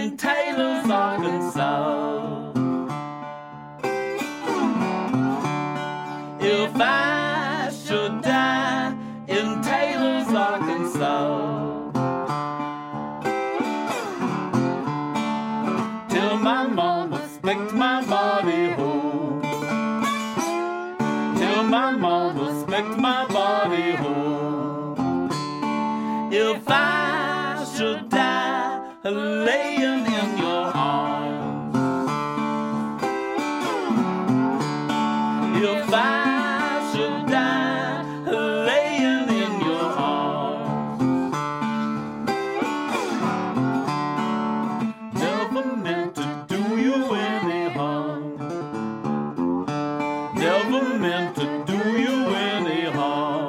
in Taylor's, Arkansas. If I should die in Taylor's, Arkansas, till my mama specked my body whole, till my mama specked my body whole. If I should die laying in your arms, if I should die laying in your arms, never meant to do you any harm, never meant to do you any harm.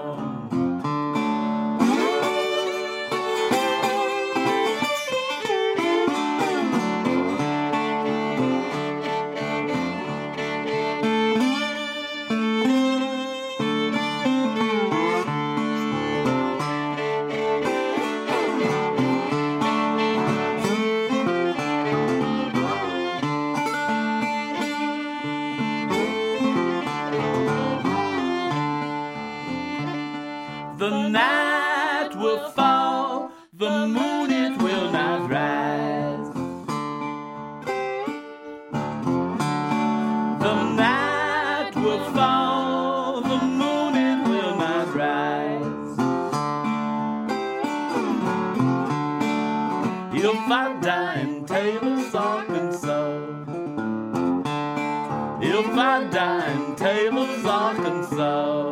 The night will fall, the moon it will not rise. The night will fall, the moon it will not rise. If I die in Taylor's, Arkansas, if I die in Taylor's, Arkansas,